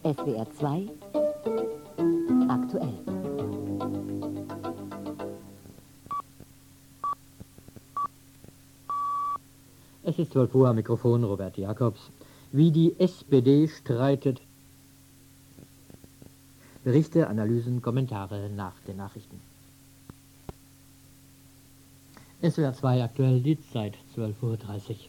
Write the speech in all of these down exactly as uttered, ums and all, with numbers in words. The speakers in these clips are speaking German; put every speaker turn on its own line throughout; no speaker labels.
S W R zwei aktuell.
Es ist zwölf Uhr, am Mikrofon Robert Jacobs. Wie die S P D streitet. Berichte, Analysen, Kommentare nach den Nachrichten. S W R zwei aktuell, die Zeit zwölf Uhr dreißig.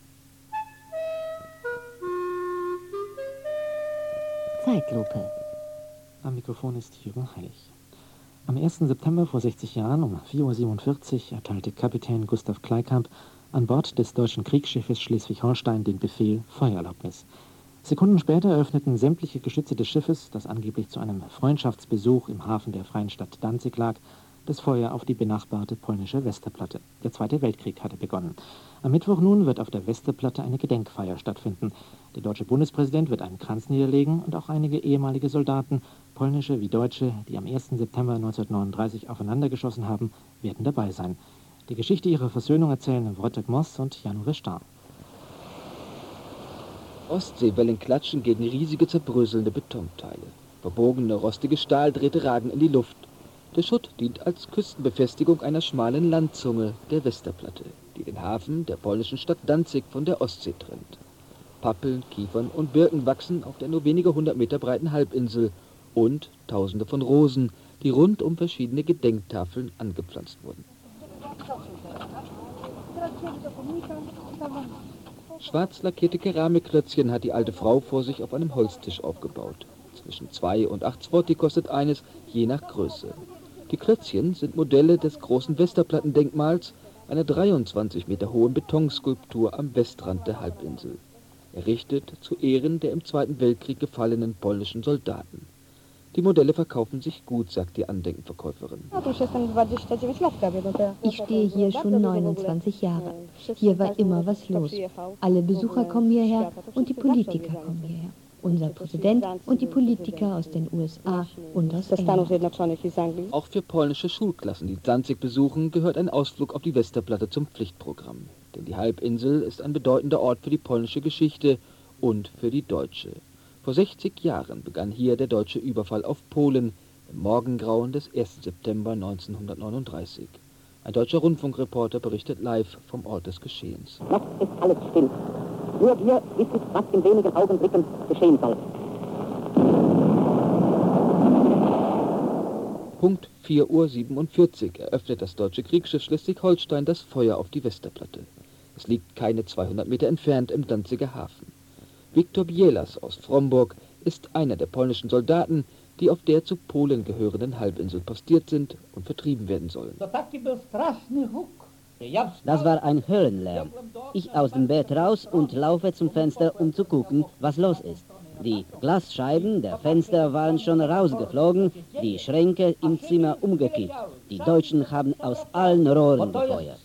Zeitlupe.
Am Mikrofon ist Jürgen Heilig. Am ersten September vor sechzig Jahren um vier Uhr siebenundvierzig erteilte Kapitän Gustav Kleikamp an Bord des deutschen Kriegsschiffes Schleswig-Holstein den Befehl Feuererlaubnis. Sekunden später eröffneten sämtliche Geschütze des Schiffes, das angeblich zu einem Freundschaftsbesuch im Hafen der freien Stadt Danzig lag, das Feuer auf die benachbarte polnische Westerplatte. Der Zweite Weltkrieg hatte begonnen. Am Mittwoch nun wird auf der Westerplatte eine Gedenkfeier stattfinden. Der deutsche Bundespräsident wird einen Kranz niederlegen und auch einige ehemalige Soldaten, polnische wie deutsche, die am ersten September neunzehnhundertneununddreißig aufeinandergeschossen haben, werden dabei sein. Die Geschichte ihrer Versöhnung erzählen Wojtek Moss und Jan Restar.
Ostseewellen klatschen gegen riesige zerbröselnde Betonteile. Verbogene, rostige Stahldrähte ragen in die Luft. Der Schutt dient als Küstenbefestigung einer schmalen Landzunge, der Westerplatte, die den Hafen der polnischen Stadt Danzig von der Ostsee trennt. Pappeln, Kiefern und Birken wachsen auf der nur wenige hundert Meter breiten Halbinsel und tausende von Rosen, die rund um verschiedene Gedenktafeln angepflanzt wurden. Schwarz lackierte Keramikklötzchen hat die alte Frau vor sich auf einem Holztisch aufgebaut. Zwischen zwei und acht Zloty kostet eines, je nach Größe. Die Klötzchen sind Modelle des großen Westerplattendenkmals, einer dreiundzwanzig Meter hohen Betonskulptur am Westrand der Halbinsel, errichtet zu Ehren der im Zweiten Weltkrieg gefallenen polnischen Soldaten. Die Modelle verkaufen sich gut, sagt die Andenkenverkäuferin.
Ich stehe hier schon neunundzwanzig Jahre. Hier war immer was los. Alle Besucher kommen hierher und die Politiker kommen hierher. Unser Präsident und die Politiker aus den U S A und aus England.
Auch für polnische Schulklassen, die Danzig besuchen, gehört ein Ausflug auf die Westerplatte zum Pflichtprogramm. Denn die Halbinsel ist ein bedeutender Ort für die polnische Geschichte und für die deutsche. Vor sechzig Jahren begann hier der deutsche Überfall auf Polen im Morgengrauen des ersten September neunzehnhundertneununddreißig. Ein deutscher Rundfunkreporter berichtet live vom Ort des Geschehens.
Noch ist alles still. Nur wir wissen, was in wenigen Augenblicken geschehen soll.
Punkt vier Uhr siebenundvierzig eröffnet das deutsche Kriegsschiff Schleswig-Holstein das Feuer auf die Westerplatte. Es liegt keine zweihundert Meter entfernt im Danziger Hafen. Viktor Bielas aus Frombork ist einer der polnischen Soldaten, die auf der zu Polen gehörenden Halbinsel postiert sind und vertrieben werden sollen.
Das war ein Höllenlärm. Ich aus dem Bett raus und laufe zum Fenster, um zu gucken, was los ist. Die Glasscheiben der Fenster waren schon rausgeflogen, die Schränke im Zimmer umgekippt. Die Deutschen haben aus allen Rohren gefeuert.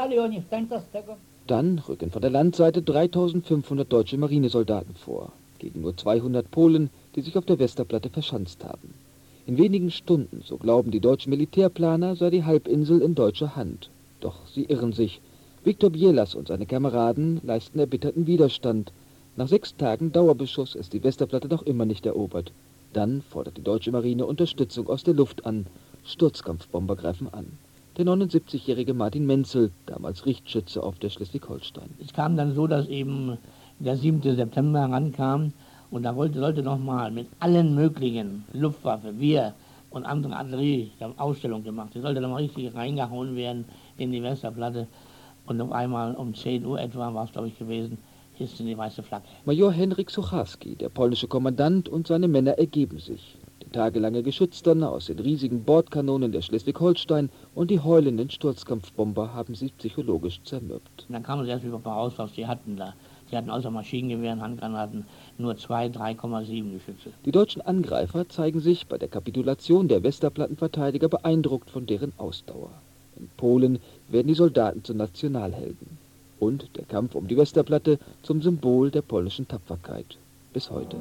Dann rücken von der Landseite dreitausendfünfhundert deutsche Marinesoldaten vor, gegen nur zweihundert Polen, die sich auf der Westerplatte verschanzt haben. In wenigen Stunden, so glauben die deutschen Militärplaner, sei die Halbinsel in deutscher Hand. Doch sie irren sich. Viktor Bielas und seine Kameraden leisten erbitterten Widerstand. Nach sechs Tagen Dauerbeschuss ist die Westerplatte noch immer nicht erobert. Dann fordert die deutsche Marine Unterstützung aus der Luft an. Sturzkampfbomber greifen an. Der neunundsiebzigjährige Martin Menzel, damals Richtschütze auf der Schleswig-Holstein.
Es kam dann so, dass eben der siebte September herankam und da wollte, sollte nochmal mit allen möglichen Luftwaffe, wir und andere Artillerie, die haben Ausstellung gemacht, die sollte nochmal richtig reingehauen werden in die Westerplatte und auf einmal um zehn Uhr etwa, war es glaube ich gewesen, hisste die weiße Flagge.
Major Henryk Sucharski, der polnische Kommandant und seine Männer ergeben sich. Der tagelange Geschützdonner aus den riesigen Bordkanonen der Schleswig-Holstein und die heulenden Sturzkampfbomber haben sie psychologisch zermürbt.
Und dann kam es erst wieder raus, was die hatten da. Die hatten außer Maschinengewehren, Handgranaten nur zwei, drei Komma sieben Geschütze.
Die deutschen Angreifer zeigen sich bei der Kapitulation der Westerplattenverteidiger beeindruckt von deren Ausdauer. In Polen werden die Soldaten zu Nationalhelden. Und der Kampf um die Westerplatte zum Symbol der polnischen Tapferkeit. Bis heute.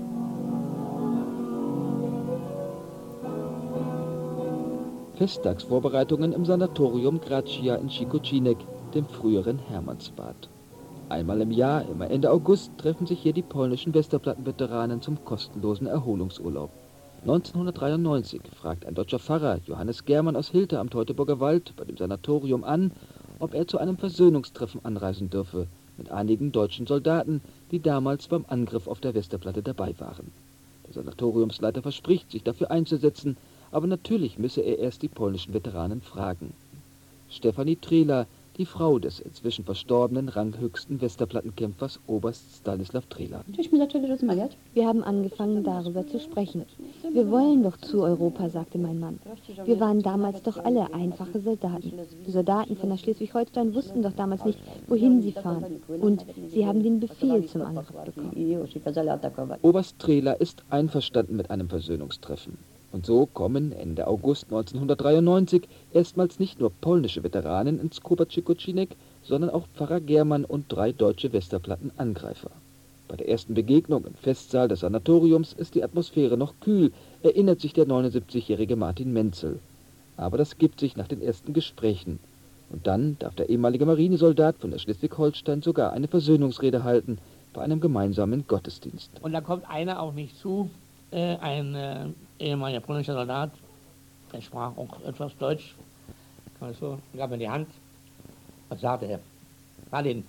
Festtagsvorbereitungen im Sanatorium Gracia in Sikocinek, dem früheren Hermannsbad. Einmal im Jahr, immer Ende August, treffen sich hier die polnischen Westerplattenveteranen zum kostenlosen Erholungsurlaub. neunzehnhundertdreiundneunzig fragt ein deutscher Pfarrer, Johannes Germann aus Hilter am Teutoburger Wald, bei dem Sanatorium an, ob er zu einem Versöhnungstreffen anreisen dürfe, mit einigen deutschen Soldaten, die damals beim Angriff auf der Westerplatte dabei waren. Der Sanatoriumsleiter verspricht, sich dafür einzusetzen, aber natürlich müsse er erst die polnischen Veteranen fragen. Stefanie Trehler, die Frau des inzwischen verstorbenen ranghöchsten Westerplattenkämpfers Oberst Stanislaw Trehler.
Wir haben angefangen, darüber zu sprechen. Wir wollen doch zu Europa, sagte mein Mann. Wir waren damals doch alle einfache Soldaten. Die Soldaten von der Schleswig-Holstein wussten doch damals nicht, wohin sie fahren. Und sie haben den Befehl zum Angriff bekommen.
Oberst Trehler ist einverstanden mit einem Versöhnungstreffen. Und so kommen Ende August neunzehnhundertdreiundneunzig erstmals nicht nur polnische Veteranen ins Kopaczyk-Kocinek, sondern auch Pfarrer Germann und drei deutsche Westerplattenangreifer. Bei der ersten Begegnung im Festsaal des Sanatoriums ist die Atmosphäre noch kühl, erinnert sich der neunundsiebzigjährige Martin Menzel. Aber das gibt sich nach den ersten Gesprächen. Und dann darf der ehemalige Marinesoldat von der Schleswig-Holstein sogar eine Versöhnungsrede halten bei einem gemeinsamen Gottesdienst.
Und da kommt einer auf mich zu, äh, ein äh, ehemaliger polnischer Soldat, der sprach auch etwas Deutsch, so, gab mir die Hand, was sagte er? Martin,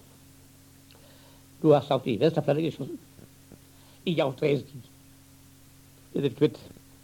du hast auf die Westerplatte geschossen, ich auf Dresden. Wir sind quitt.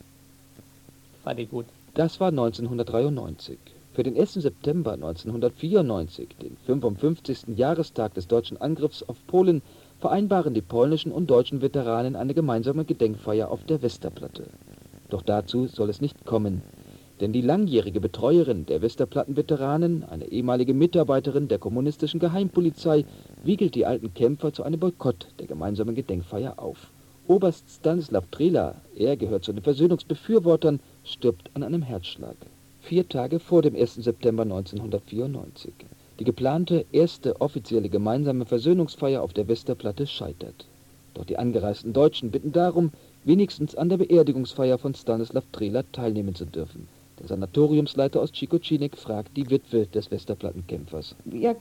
Fand ich gut.
Das war neunzehnhundertdreiundneunzig. Für den ersten September neunzehnhundertvierundneunzig, den fünfundfünfzigsten Jahrestag des deutschen Angriffs auf Polen, vereinbaren die polnischen und deutschen Veteranen eine gemeinsame Gedenkfeier auf der Westerplatte. Doch dazu soll es nicht kommen, denn die langjährige Betreuerin der Westerplattenveteranen, eine ehemalige Mitarbeiterin der kommunistischen Geheimpolizei, wiegelt die alten Kämpfer zu einem Boykott der gemeinsamen Gedenkfeier auf. Oberst Stanislaw Trehler, er gehört zu den Versöhnungsbefürwortern, stirbt an einem Herzschlag. Vier Tage vor dem ersten September neunzehnhundertvierundneunzig. Die geplante erste offizielle gemeinsame Versöhnungsfeier auf der Westerplatte scheitert. Doch die angereisten Deutschen bitten darum, wenigstens an der Beerdigungsfeier von Stanislaw Trehler teilnehmen zu dürfen. Der Sanatoriumsleiter aus Ciekocinek fragt die Witwe des Westerplattenkämpfers.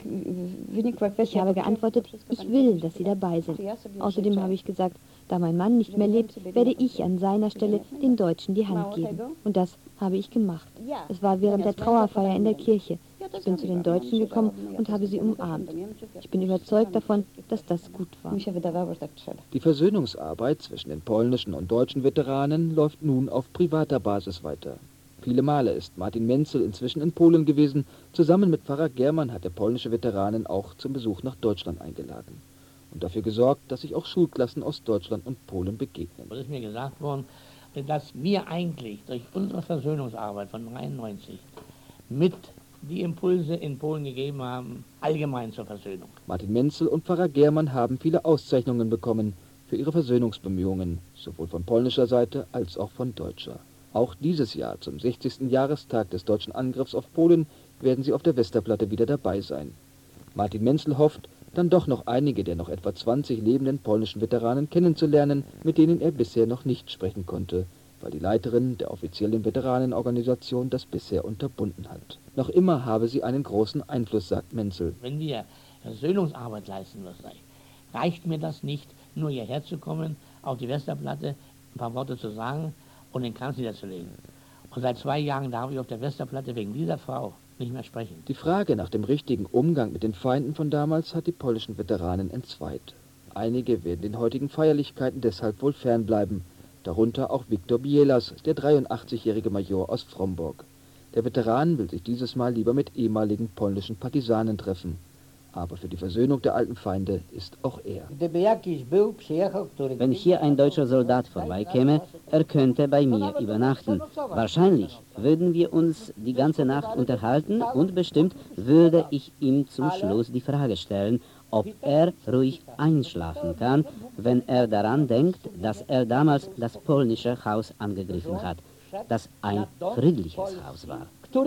Ich habe geantwortet, ich will, dass Sie dabei sind. Außerdem habe ich gesagt, da mein Mann nicht mehr lebt, werde ich an seiner Stelle den Deutschen die Hand geben. Und das habe ich gemacht. Es war während der Trauerfeier in der Kirche. Ich bin zu den Deutschen gekommen und habe sie umarmt. Ich bin überzeugt davon, dass das gut war.
Die Versöhnungsarbeit zwischen den polnischen und deutschen Veteranen läuft nun auf privater Basis weiter. Viele Male ist Martin Menzel inzwischen in Polen gewesen. Zusammen mit Pfarrer Germann hat er polnische Veteranen auch zum Besuch nach Deutschland eingeladen. Und dafür gesorgt, dass sich auch Schulklassen aus Deutschland und Polen begegnen.
Es ist mir gesagt worden, dass wir eigentlich durch unsere Versöhnungsarbeit von neunzehnhundertdreiundneunzig mit die Impulse in Polen gegeben haben, allgemein zur Versöhnung.
Martin Menzel und Pfarrer Germann haben viele Auszeichnungen bekommen für ihre Versöhnungsbemühungen, sowohl von polnischer Seite als auch von deutscher. Auch dieses Jahr, zum sechzigsten Jahrestag des deutschen Angriffs auf Polen, werden sie auf der Westerplatte wieder dabei sein. Martin Menzel hofft, dann doch noch einige der noch etwa zwanzig lebenden polnischen Veteranen kennenzulernen, mit denen er bisher noch nicht sprechen konnte, weil die Leiterin der offiziellen Veteranenorganisation das bisher unterbunden hat. Noch immer habe sie einen großen Einfluss, sagt Menzel.
Wenn wir Versöhnungsarbeit leisten müssen, reicht mir das nicht, nur hierher zu kommen, auf die Westerplatte ein paar Worte zu sagen und den Kranz niederzulegen. Und seit zwei Jahren darf ich auf der Westerplatte wegen dieser Frau nicht mehr sprechen.
Die Frage nach dem richtigen Umgang mit den Feinden von damals hat die polnischen Veteranen entzweit. Einige werden den heutigen Feierlichkeiten deshalb wohl fernbleiben, darunter auch Viktor Bielas, der dreiundachtzigjährige Major aus Frombork. Der Veteran will sich dieses Mal lieber mit ehemaligen polnischen Partisanen treffen. Aber für die Versöhnung der alten Feinde ist auch er.
Wenn hier ein deutscher Soldat vorbeikäme, er könnte bei mir übernachten. Wahrscheinlich würden wir uns die ganze Nacht unterhalten und bestimmt würde ich ihm zum Schluss die Frage stellen, ob er ruhig einschlafen kann, wenn er daran denkt, dass er damals das polnische Haus angegriffen hat, das ein friedliches Haus war.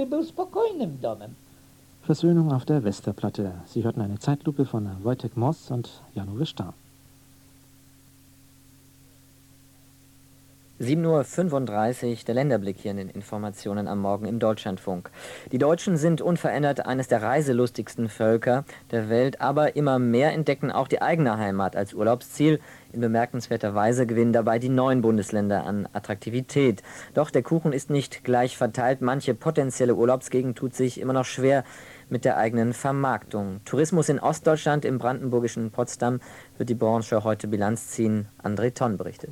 Versöhnung auf der Westerplatte. Sie hörten eine Zeitlupe von Wojtek Moss und Jan-Uwe Starr.
sieben Uhr fünfunddreißig, der Länderblick hier in den Informationen am Morgen im Deutschlandfunk. Die Deutschen sind unverändert eines der reiselustigsten Völker der Welt, aber immer mehr entdecken auch die eigene Heimat als Urlaubsziel. In bemerkenswerter Weise gewinnen dabei die neuen Bundesländer an Attraktivität. Doch der Kuchen ist nicht gleich verteilt. Manche potenzielle Urlaubsgegend tut sich immer noch schwer mit der eigenen Vermarktung. Tourismus in Ostdeutschland, im brandenburgischen Potsdam, wird die Branche heute Bilanz ziehen. André Tonn berichtet.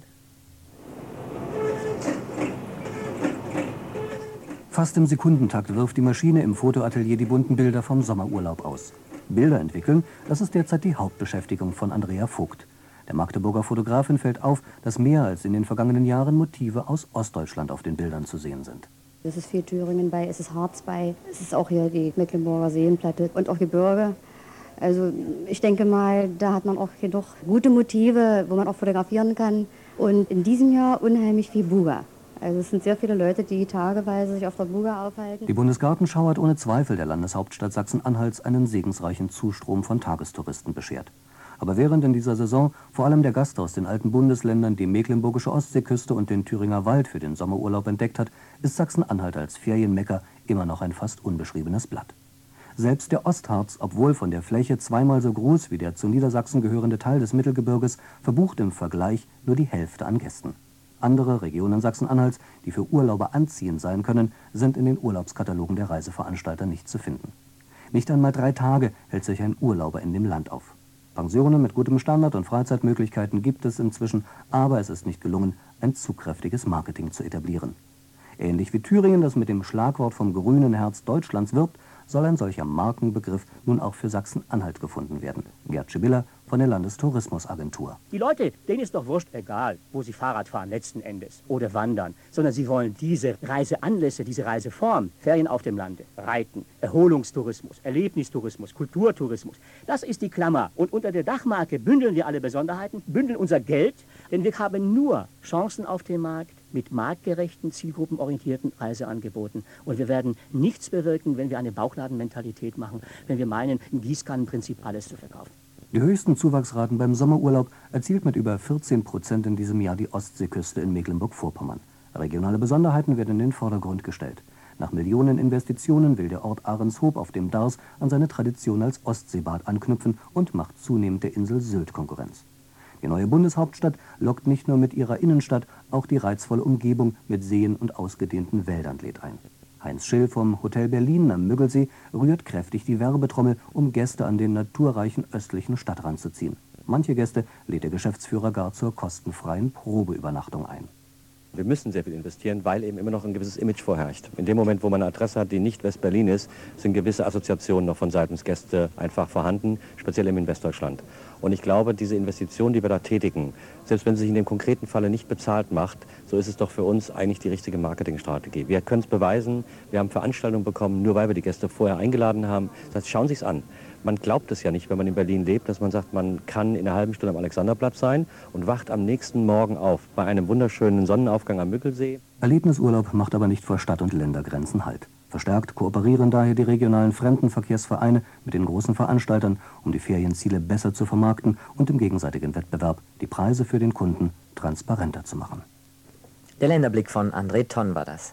Fast im Sekundentakt wirft die Maschine im Fotoatelier die bunten Bilder vom Sommerurlaub aus. Bilder entwickeln, das ist derzeit die Hauptbeschäftigung von Andrea Vogt. Der Magdeburger Fotografin fällt auf, dass mehr als in den vergangenen Jahren Motive aus Ostdeutschland auf den Bildern zu sehen sind.
Es ist viel Thüringen bei, es ist Harz bei, es ist auch hier die Mecklenburger Seenplatte und auch Gebirge. Also ich denke mal, da hat man auch genug gute Motive, wo man auch fotografieren kann. Und in diesem Jahr unheimlich viel Buga. Also es sind sehr viele Leute, die tageweise sich auf der Buga aufhalten.
Die Bundesgartenschau hat ohne Zweifel der Landeshauptstadt Sachsen-Anhalts einen segensreichen Zustrom von Tagestouristen beschert. Aber während in dieser Saison vor allem der Gast aus den alten Bundesländern die mecklenburgische Ostseeküste und den Thüringer Wald für den Sommerurlaub entdeckt hat, ist Sachsen-Anhalt als Ferienmekka immer noch ein fast unbeschriebenes Blatt. Selbst der Ostharz, obwohl von der Fläche zweimal so groß wie der zu Niedersachsen gehörende Teil des Mittelgebirges, verbucht im Vergleich nur die Hälfte an Gästen. Andere Regionen Sachsen-Anhalts, die für Urlauber anziehend sein können, sind in den Urlaubskatalogen der Reiseveranstalter nicht zu finden. Nicht einmal drei Tage hält sich ein Urlauber in dem Land auf. Pensionen mit gutem Standard und Freizeitmöglichkeiten gibt es inzwischen, aber es ist nicht gelungen, ein zugkräftiges Marketing zu etablieren. Ähnlich wie Thüringen, das mit dem Schlagwort vom grünen Herz Deutschlands wirbt, soll ein solcher Markenbegriff nun auch für Sachsen-Anhalt gefunden werden. Gerd Schibiller von der Landestourismusagentur.
Die Leute, denen ist doch wurscht egal, wo sie Fahrrad fahren letzten Endes oder wandern, sondern sie wollen diese Reiseanlässe, diese Reiseform, Ferien auf dem Lande, Reiten, Erholungstourismus, Erlebnistourismus, Kulturtourismus. Das ist die Klammer. Und unter der Dachmarke bündeln wir alle Besonderheiten, bündeln unser Geld, denn wir haben nur Chancen auf dem Markt mit marktgerechten, zielgruppenorientierten Reiseangeboten. Und wir werden nichts bewirken, wenn wir eine Bauchladenmentalität machen, wenn wir meinen, im Gießkannenprinzip alles zu verkaufen.
Die höchsten Zuwachsraten beim Sommerurlaub erzielt mit über vierzehn Prozent in diesem Jahr die Ostseeküste in Mecklenburg-Vorpommern. Regionale Besonderheiten werden in den Vordergrund gestellt. Nach Millionen Investitionen will der Ort Ahrenshoop auf dem Dars an seine Tradition als Ostseebad anknüpfen und macht zunehmend der Insel Sylt Konkurrenz. Die neue Bundeshauptstadt lockt nicht nur mit ihrer Innenstadt, auch die reizvolle Umgebung mit Seen und ausgedehnten Wäldern lädt ein. Heinz Schill vom Hotel Berlin am Müggelsee rührt kräftig die Werbetrommel, um Gäste an den naturreichen östlichen Stadtrand zu ziehen. Manche Gäste lädt der Geschäftsführer gar zur kostenfreien Probeübernachtung ein.
Wir müssen sehr viel investieren, weil eben immer noch ein gewisses Image vorherrscht. In dem Moment, wo man eine Adresse hat, die nicht West-Berlin ist, sind gewisse Assoziationen noch von seitens Gäste einfach vorhanden, speziell eben in Westdeutschland. Und ich glaube, diese Investition, die wir da tätigen, selbst wenn sie sich in dem konkreten Falle nicht bezahlt macht, so ist es doch für uns eigentlich die richtige Marketingstrategie. Wir können es beweisen, wir haben Veranstaltungen bekommen, nur weil wir die Gäste vorher eingeladen haben. Das heißt, schauen Sie es an. Man glaubt es ja nicht, wenn man in Berlin lebt, dass man sagt, man kann in einer halben Stunde am Alexanderplatz sein und wacht am nächsten Morgen auf bei einem wunderschönen Sonnenaufgang am Müggelsee.
Erlebnisurlaub macht aber nicht vor Stadt- und Ländergrenzen Halt. Verstärkt kooperieren daher die regionalen Fremdenverkehrsvereine mit den großen Veranstaltern, um die Ferienziele besser zu vermarkten und im gegenseitigen Wettbewerb die Preise für den Kunden transparenter zu machen.
Der Länderblick von André Tonn war das.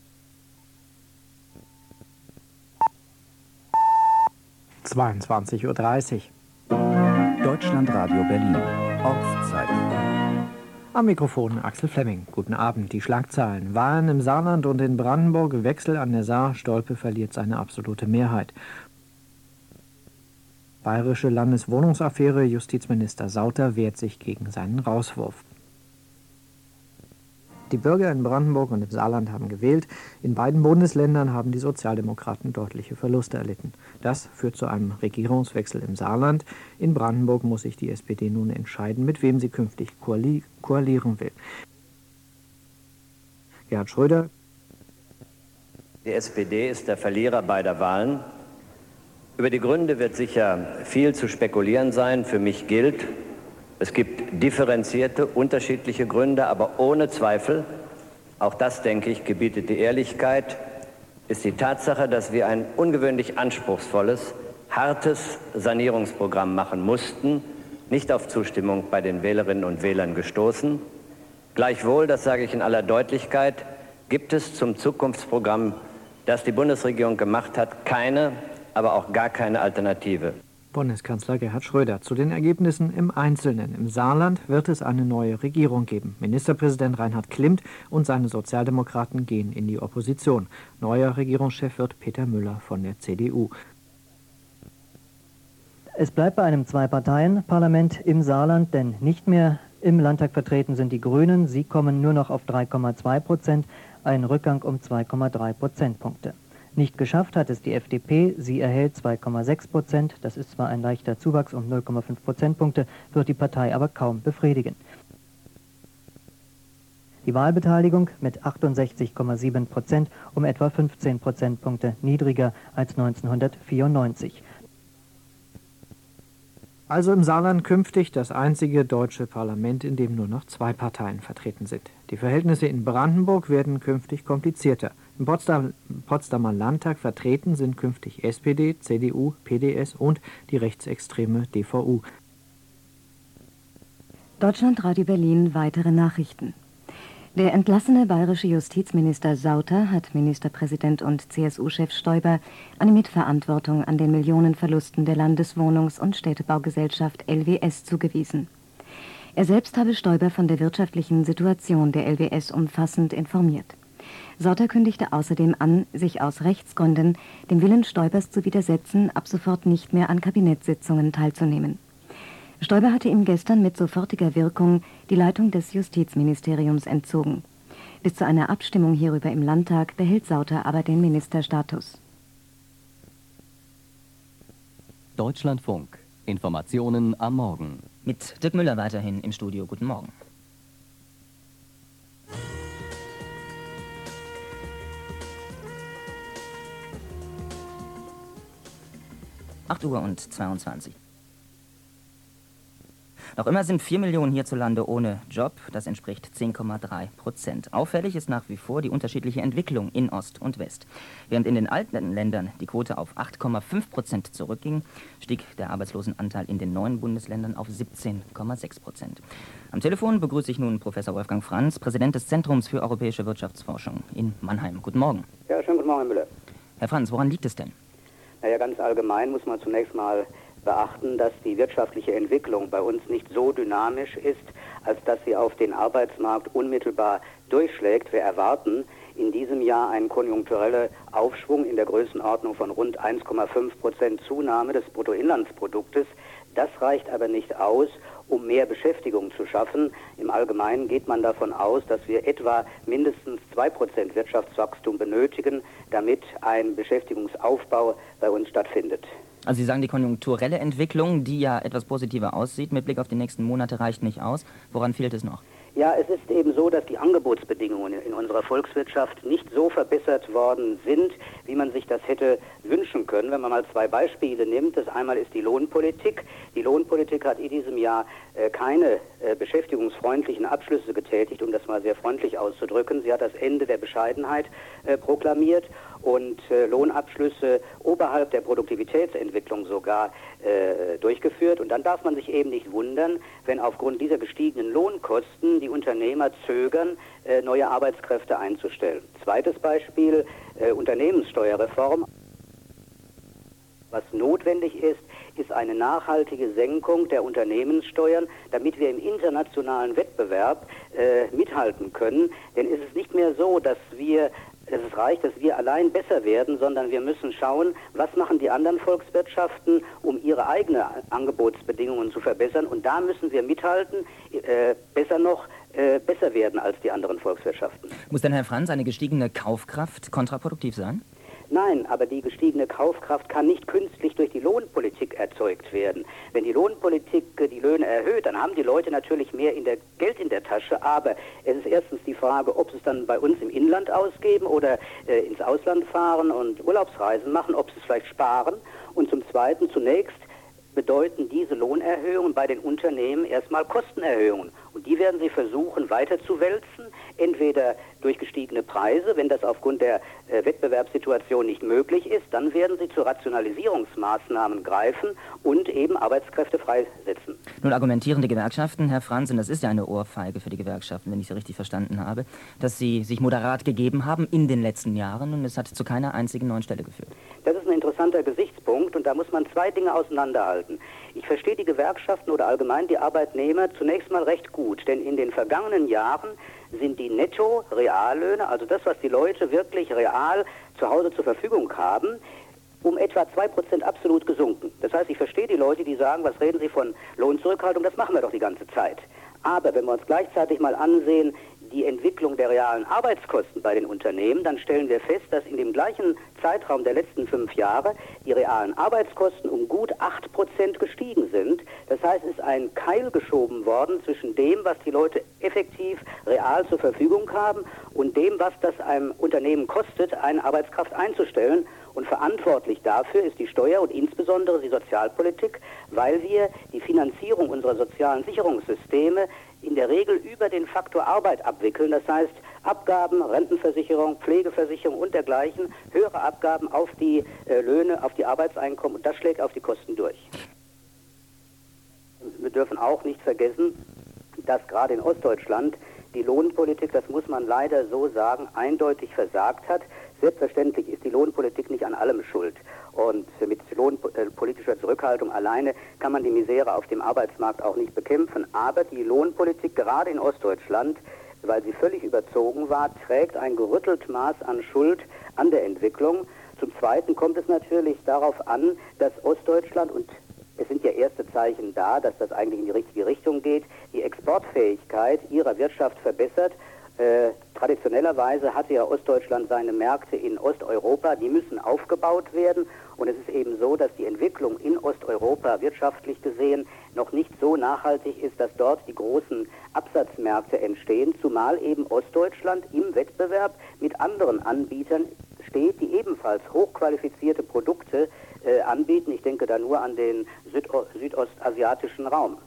zweiundzwanzig Uhr dreißig.
Deutschlandradio Berlin. Ortszeit.
Am Mikrofon Axel Flemming. Guten Abend. Die Schlagzeilen. Wahlen im Saarland und in Brandenburg. Wechsel an der Saar. Stolpe verliert seine absolute Mehrheit. Bayerische Landeswohnungsaffäre. Justizminister Sauter wehrt sich gegen seinen Rauswurf. Die Bürger in Brandenburg und im Saarland haben gewählt. In beiden Bundesländern haben die Sozialdemokraten deutliche Verluste erlitten. Das führt zu einem Regierungswechsel im Saarland. In Brandenburg muss sich die S P D nun entscheiden, mit wem sie künftig koali- koalieren will. Gerhard Schröder.
Die S P D ist der Verlierer beider Wahlen. Über die Gründe wird sicher viel zu spekulieren sein. Für mich gilt, es gibt differenzierte, unterschiedliche Gründe, aber ohne Zweifel, auch das, denke ich, gebietet die Ehrlichkeit, ist die Tatsache, dass wir ein ungewöhnlich anspruchsvolles, hartes Sanierungsprogramm machen mussten, nicht auf Zustimmung bei den Wählerinnen und Wählern gestoßen. Gleichwohl, das sage ich in aller Deutlichkeit, gibt es zum Zukunftsprogramm, das die Bundesregierung gemacht hat, keine, aber auch gar keine Alternative.
Bundeskanzler Gerhard Schröder zu den Ergebnissen im Einzelnen. Im Saarland wird es eine neue Regierung geben. Ministerpräsident Reinhard Klimmt und seine Sozialdemokraten gehen in die Opposition. Neuer Regierungschef wird Peter Müller von der C D U.
Es bleibt bei einem Zwei-Parteien-Parlament im Saarland, denn nicht mehr im Landtag vertreten sind die Grünen. Sie kommen nur noch auf drei Komma zwei Prozent, ein Rückgang um zwei Komma drei Prozentpunkte. Nicht geschafft hat es die F D P, sie erhält zwei Komma sechs Prozent, das ist zwar ein leichter Zuwachs um null Komma fünf Prozentpunkte, wird die Partei aber kaum befriedigen. Die Wahlbeteiligung mit achtundsechzig Komma sieben Prozent um etwa fünfzehn Prozentpunkte niedriger als neunzehnhundertvierundneunzig.
Also im Saarland künftig das einzige deutsche Parlament, in dem nur noch zwei Parteien vertreten sind. Die Verhältnisse in Brandenburg werden künftig komplizierter. Im Potsdam, Potsdamer Landtag vertreten sind künftig S P D, C D U, P D S und die rechtsextreme D V U.
Deutschlandradio Berlin, weitere Nachrichten. Der entlassene bayerische Justizminister Sauter hat Ministerpräsident und C S U-Chef Stoiber eine Mitverantwortung an den Millionenverlusten der Landeswohnungs- und Städtebaugesellschaft L W S zugewiesen. Er selbst habe Stoiber von der wirtschaftlichen Situation der L W S umfassend informiert. Sauter kündigte außerdem an, sich aus Rechtsgründen dem Willen Stoibers zu widersetzen, ab sofort nicht mehr an Kabinettssitzungen teilzunehmen. Stoiber hatte ihm gestern mit sofortiger Wirkung die Leitung des Justizministeriums entzogen. Bis zu einer Abstimmung hierüber im Landtag behält Sauter aber den Ministerstatus.
Deutschlandfunk. Informationen am Morgen.
Mit Dirk Müller weiterhin im Studio. Guten Morgen. acht Uhr und zweiundzwanzig. Noch immer sind vier Millionen hierzulande ohne Job, das entspricht zehn Komma drei Prozent. Auffällig ist nach wie vor die unterschiedliche Entwicklung in Ost und West. Während in den alten Ländern die Quote auf acht Komma fünf Prozent zurückging, stieg der Arbeitslosenanteil in den neuen Bundesländern auf siebzehn Komma sechs Prozent. Am Telefon begrüße ich nun Professor Wolfgang Franz, Präsident des Zentrums für europäische Wirtschaftsforschung in Mannheim. Guten Morgen.
Ja, schönen guten Morgen, Herr Müller.
Herr Franz, woran liegt es denn?
Naja, ganz allgemein muss man zunächst mal beachten, dass die wirtschaftliche Entwicklung bei uns nicht so dynamisch ist, als dass sie auf den Arbeitsmarkt unmittelbar durchschlägt. Wir erwarten in diesem Jahr einen konjunkturellen Aufschwung in der Größenordnung von rund eins Komma fünf Prozent Zunahme des Bruttoinlandsproduktes. Das reicht aber nicht aus, um mehr Beschäftigung zu schaffen. Im Allgemeinen geht man davon aus, dass wir etwa mindestens zwei Prozent Wirtschaftswachstum benötigen, damit ein Beschäftigungsaufbau bei uns stattfindet.
Also Sie sagen, die konjunkturelle Entwicklung, die ja etwas positiver aussieht, mit Blick auf die nächsten Monate reicht nicht aus. Woran fehlt es noch?
Ja, es ist eben so, dass die Angebotsbedingungen in unserer Volkswirtschaft nicht so verbessert worden sind, wie man sich das hätte wünschen können. Wenn man mal zwei Beispiele nimmt, das einmal ist die Lohnpolitik. Die Lohnpolitik hat in diesem Jahr äh, keine äh, beschäftigungsfreundlichen Abschlüsse getätigt, um das mal sehr freundlich auszudrücken. Sie hat das Ende der Bescheidenheit äh, proklamiert und äh, Lohnabschlüsse oberhalb der Produktivitätsentwicklung sogar äh, durchgeführt. Und dann darf man sich eben nicht wundern, wenn aufgrund dieser gestiegenen Lohnkosten die Unternehmer zögern, äh, neue Arbeitskräfte einzustellen. Zweites Beispiel, äh, Unternehmenssteuerreform. Was notwendig ist, ist eine nachhaltige Senkung der Unternehmenssteuern, damit wir im internationalen Wettbewerb äh, mithalten können. Denn es ist nicht mehr so, dass wir Es ist reicht, dass wir allein besser werden, sondern wir müssen schauen, was machen die anderen Volkswirtschaften, um ihre eigenen Angebotsbedingungen zu verbessern. Und da müssen wir mithalten, äh, besser noch, äh, besser werden als die anderen Volkswirtschaften.
Muss denn, Herr Franz, eine gestiegene Kaufkraft kontraproduktiv sein?
Nein, aber die gestiegene Kaufkraft kann nicht künstlich durch die Lohnpolitik erzeugt werden. Wenn die Lohnpolitik die Löhne erhöht, dann haben die Leute natürlich mehr in der Geld in der Tasche. Aber es ist erstens die Frage, ob sie es dann bei uns im Inland ausgeben oder äh, ins Ausland fahren und Urlaubsreisen machen, ob sie es vielleicht sparen. Und zum Zweiten, zunächst bedeuten diese Lohnerhöhungen bei den Unternehmen erstmal Kostenerhöhungen. Und die werden sie versuchen weiterzuwälzen, entweder durch gestiegene Preise, wenn das aufgrund der äh, Wettbewerbssituation nicht möglich ist, dann werden sie zu Rationalisierungsmaßnahmen greifen und eben Arbeitskräfte freisetzen.
Nun argumentieren die Gewerkschaften, Herr Franz, und das ist ja eine Ohrfeige für die Gewerkschaften, wenn ich Sie richtig verstanden habe, dass sie sich moderat gegeben haben in den letzten Jahren und es hat zu keiner einzigen neuen Stelle geführt.
Das ist ein interessanter Gesichtspunkt und da muss man zwei Dinge auseinanderhalten. Ich verstehe die Gewerkschaften oder allgemein die Arbeitnehmer zunächst mal recht gut, denn in den vergangenen Jahren sind die Netto-Reallöhne, also das, was die Leute wirklich real zu Hause zur Verfügung haben, um etwa zwei Prozent absolut gesunken. Das heißt, ich verstehe die Leute, die sagen, was reden Sie von Lohnzurückhaltung, das machen wir doch die ganze Zeit. Aber wenn wir uns gleichzeitig mal ansehen, die Entwicklung der realen Arbeitskosten bei den Unternehmen, dann stellen wir fest, dass in dem gleichen Zeitraum der letzten fünf Jahre die realen Arbeitskosten um gut acht Prozent gestiegen sind. Das heißt, es ist ein Keil geschoben worden zwischen dem, was die Leute effektiv real zur Verfügung haben und dem, was das einem Unternehmen kostet, eine Arbeitskraft einzustellen. Und verantwortlich dafür ist die Steuer und insbesondere die Sozialpolitik, weil wir die Finanzierung unserer sozialen Sicherungssysteme in der Regel über den Faktor Arbeit abwickeln. Das heißt, Abgaben, Rentenversicherung, Pflegeversicherung und dergleichen, höhere Abgaben auf die äh, Löhne, auf die Arbeitseinkommen und das schlägt auf die Kosten durch. Wir dürfen auch nicht vergessen, dass gerade in Ostdeutschland die Lohnpolitik, das muss man leider so sagen, eindeutig versagt hat. Selbstverständlich ist die Lohnpolitik nicht an allem schuld. Und mit lohnpolitischer Zurückhaltung alleine kann man die Misere auf dem Arbeitsmarkt auch nicht bekämpfen. Aber die Lohnpolitik, gerade in Ostdeutschland, weil sie völlig überzogen war, trägt ein gerüttelt Maß an Schuld an der Entwicklung. Zum Zweiten kommt es natürlich darauf an, dass Ostdeutschland, und es sind ja erste Zeichen da, dass das eigentlich in die richtige Richtung geht, die Exportfähigkeit ihrer Wirtschaft verbessert. Äh, traditionellerweise hatte ja Ostdeutschland seine Märkte in Osteuropa, die müssen aufgebaut werden und es ist eben so, dass die Entwicklung in Osteuropa wirtschaftlich gesehen noch nicht so nachhaltig ist, dass dort die großen Absatzmärkte entstehen, zumal eben Ostdeutschland im Wettbewerb mit anderen Anbietern steht, die ebenfalls hochqualifizierte Produkte äh, anbieten. Ich denke da nur an den Südo- südostasiatischen Raum.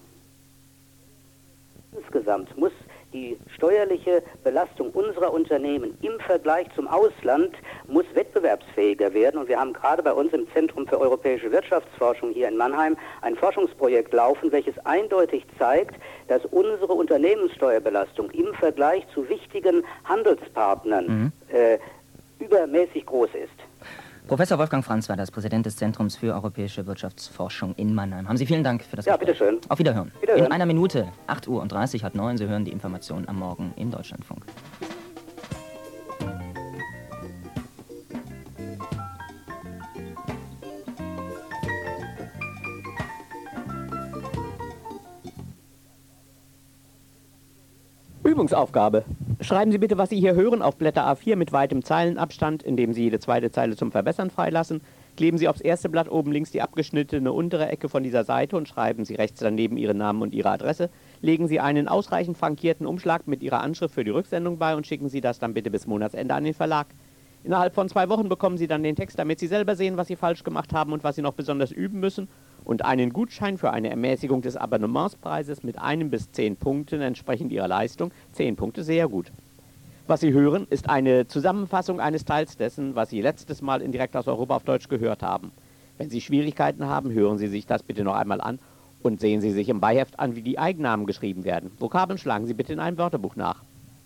Insgesamt muss die steuerliche Belastung unserer Unternehmen im Vergleich zum Ausland muss wettbewerbsfähiger werden. Und wir haben gerade bei uns im Zentrum für europäische Wirtschaftsforschung hier in Mannheim ein Forschungsprojekt laufen, welches eindeutig zeigt, dass unsere Unternehmenssteuerbelastung im Vergleich zu wichtigen Handelspartnern mhm. äh, übermäßig groß ist.
Professor Wolfgang Franz war das Präsident des Zentrums für europäische Wirtschaftsforschung in Mannheim. Haben Sie vielen Dank für das
Ja,
Gespräch.
bitteschön.
Auf Wiederhören.
Wiederhören.
In einer Minute, acht Uhr und dreißig, halb neun, Sie hören die Informationen am Morgen im Deutschlandfunk.
Übungsaufgabe. Schreiben Sie bitte, was Sie hier hören, auf Blätter A vier mit weitem Zeilenabstand, indem Sie jede zweite Zeile zum Verbessern freilassen. Kleben Sie aufs erste Blatt oben links die abgeschnittene untere Ecke von dieser Seite und schreiben Sie rechts daneben Ihren Namen und Ihre Adresse. Legen Sie einen ausreichend frankierten Umschlag mit Ihrer Anschrift für die Rücksendung bei und schicken Sie das dann bitte bis Monatsende an den Verlag. Innerhalb von zwei Wochen bekommen Sie dann den Text, damit Sie selber sehen, was Sie falsch gemacht haben und was Sie noch besonders üben müssen. Und einen Gutschein für eine Ermäßigung des Abonnementspreises mit einem bis zehn Punkten entsprechend Ihrer Leistung. Zehn Punkte, sehr gut. Was Sie hören, ist eine Zusammenfassung eines Teils dessen, was Sie letztes Mal in Direkt aus Europa auf Deutsch gehört haben. Wenn Sie Schwierigkeiten haben, hören Sie sich das bitte noch einmal an und sehen Sie sich im Beiheft an, wie die Eigennamen geschrieben werden. Vokabeln schlagen Sie bitte in einem Wörterbuch nach.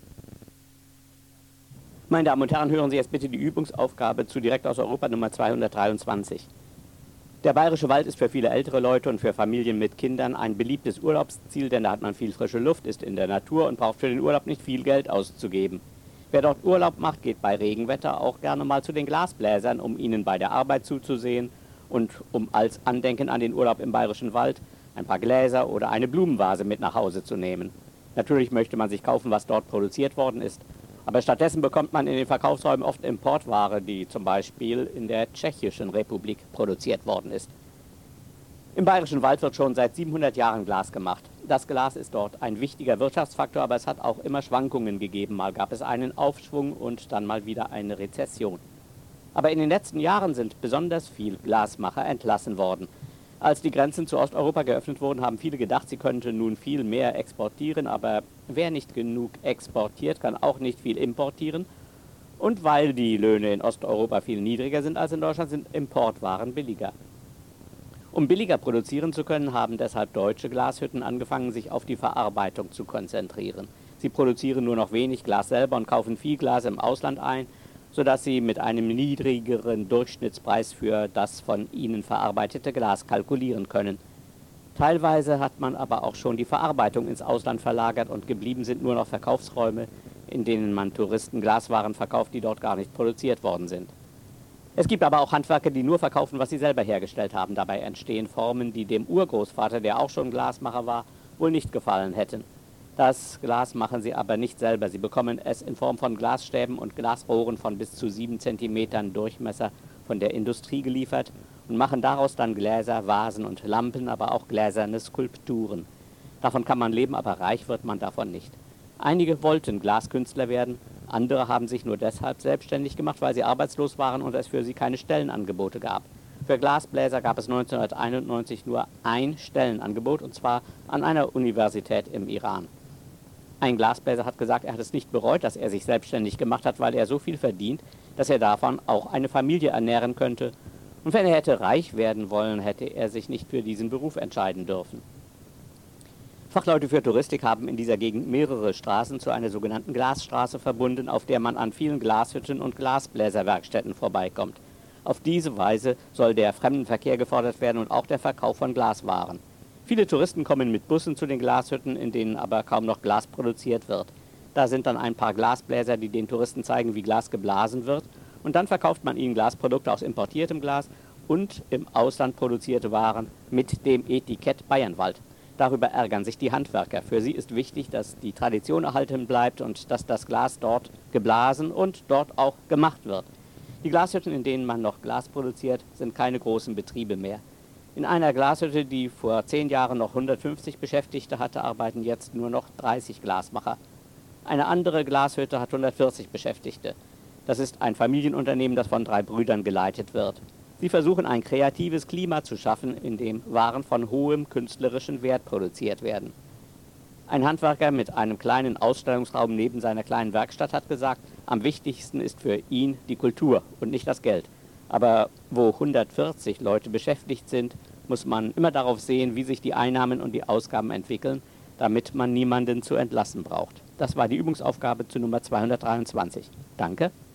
Meine Damen und Herren, hören Sie jetzt bitte die Übungsaufgabe zu Direkt aus Europa Nummer zweihundertdreiundzwanzig. Der Bayerische Wald ist für viele ältere Leute und für Familien mit Kindern ein beliebtes Urlaubsziel, denn da hat man viel frische Luft, ist in der Natur und braucht für den Urlaub nicht viel Geld auszugeben. Wer dort Urlaub macht, geht bei Regenwetter auch gerne mal zu den Glasbläsern, um ihnen bei der Arbeit zuzusehen und um als Andenken an den Urlaub im Bayerischen Wald ein paar Gläser oder eine Blumenvase mit nach Hause zu nehmen. Natürlich möchte man sich kaufen, was dort produziert worden ist. Aber stattdessen bekommt man in den Verkaufsräumen oft Importware, die zum Beispiel in der Tschechischen Republik produziert worden ist. Im Bayerischen Wald wird schon seit siebenhundert Jahren Glas gemacht. Das Glas ist dort ein wichtiger Wirtschaftsfaktor, aber es hat auch immer Schwankungen gegeben. Mal gab es einen Aufschwung und dann mal wieder eine Rezession. Aber in den letzten Jahren sind besonders viel Glasmacher entlassen worden. Als die Grenzen zu Osteuropa geöffnet wurden, haben viele gedacht, sie könnten nun viel mehr exportieren, aber wer nicht genug exportiert, kann auch nicht viel importieren. Und weil die Löhne in Osteuropa viel niedriger sind als in Deutschland, sind Importwaren billiger. Um billiger produzieren zu können, haben deshalb deutsche Glashütten angefangen, sich auf die Verarbeitung zu konzentrieren. Sie produzieren nur noch wenig Glas selber und kaufen viel Glas im Ausland ein, sodass sie mit einem niedrigeren Durchschnittspreis für das von ihnen verarbeitete Glas kalkulieren können. Teilweise hat man aber auch schon die Verarbeitung ins Ausland verlagert und geblieben sind nur noch Verkaufsräume, in denen man Touristen Glaswaren verkauft, die dort gar nicht produziert worden sind. Es gibt aber auch Handwerker, die nur verkaufen, was sie selber hergestellt haben. Dabei entstehen Formen, die dem Urgroßvater, der auch schon Glasmacher war, wohl nicht gefallen hätten. Das Glas machen sie aber nicht selber. Sie bekommen es in Form von Glasstäben und Glasrohren von bis zu sieben Zentimetern Durchmesser von der Industrie geliefert und machen daraus dann Gläser, Vasen und Lampen, aber auch gläserne Skulpturen. Davon kann man leben, aber reich wird man davon nicht. Einige wollten Glaskünstler werden, andere haben sich nur deshalb selbstständig gemacht, weil sie arbeitslos waren und es für sie keine Stellenangebote gab. Für Glasbläser gab es neunzehnhunderteinundneunzig nur ein Stellenangebot, und zwar an einer Universität im Iran. Ein Glasbläser hat gesagt, er hat es nicht bereut, dass er sich selbstständig gemacht hat, weil er so viel verdient, dass er davon auch eine Familie ernähren könnte. Und wenn er hätte reich werden wollen, hätte er sich nicht für diesen Beruf entscheiden dürfen. Fachleute für Touristik haben in dieser Gegend mehrere Straßen zu einer sogenannten Glasstraße verbunden, auf der man an vielen Glashütten und Glasbläserwerkstätten vorbeikommt. Auf diese Weise soll der Fremdenverkehr gefordert werden und auch der Verkauf von Glaswaren. Viele Touristen kommen mit Bussen zu den Glashütten, in denen aber kaum noch Glas produziert wird. Da sind dann ein paar Glasbläser, die den Touristen zeigen, wie Glas geblasen wird. Und dann verkauft man ihnen Glasprodukte aus importiertem Glas und im Ausland produzierte Waren mit dem Etikett Bayernwald. Darüber ärgern sich die Handwerker. Für sie ist wichtig, dass die Tradition erhalten bleibt und dass das Glas dort geblasen und dort auch gemacht wird. Die Glashütten, in denen man noch Glas produziert, sind keine großen Betriebe mehr. In einer Glashütte, die vor zehn Jahren noch hundertfünfzig Beschäftigte hatte, arbeiten jetzt nur noch dreißig Glasmacher. Eine andere Glashütte hat hundertvierzig Beschäftigte. Das ist ein Familienunternehmen, das von drei Brüdern geleitet wird. Sie versuchen, ein kreatives Klima zu schaffen, in dem Waren von hohem künstlerischen Wert produziert werden. Ein Handwerker mit einem kleinen Ausstellungsraum neben seiner kleinen Werkstatt hat gesagt, am wichtigsten ist für ihn die Kultur und nicht das Geld. Aber wo hundertvierzig Leute beschäftigt sind, muss man immer darauf sehen, wie sich die Einnahmen und die Ausgaben entwickeln, damit man niemanden zu entlassen braucht. Das war die Übungsaufgabe zu Nummer zweihundertdreiundzwanzig. Danke.